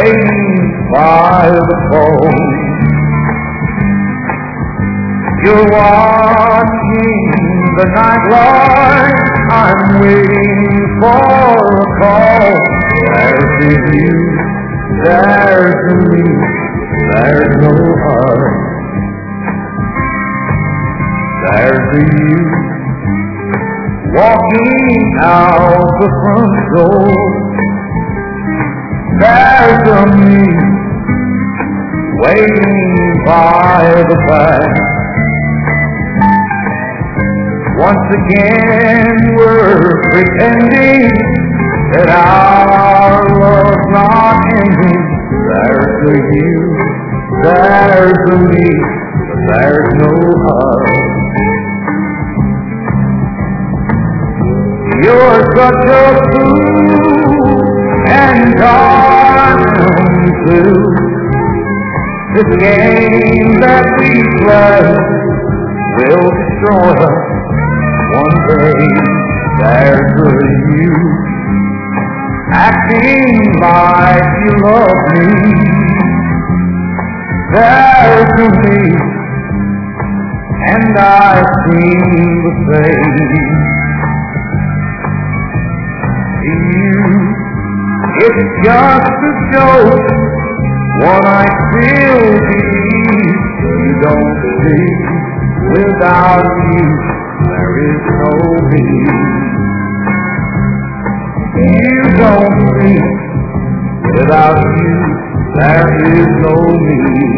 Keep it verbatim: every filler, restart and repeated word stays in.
waiting by the phone. You're watching the night light, I'm waiting for a call. There's the you, there's the me, there's no us. There's the you, walking out the front door. There's the me, waiting by the back. Once again we're pretending that our love's not ending. There's the you, there's the me, but there's no us. You're such a fool, and I'm too. This game that we play will destroy us one day. There's the you, acting like you love me. There's the me, and I seem the same. You, it's just a joke, one I still believe. You don't see, without you there is no me. You don't see, without you there is no me.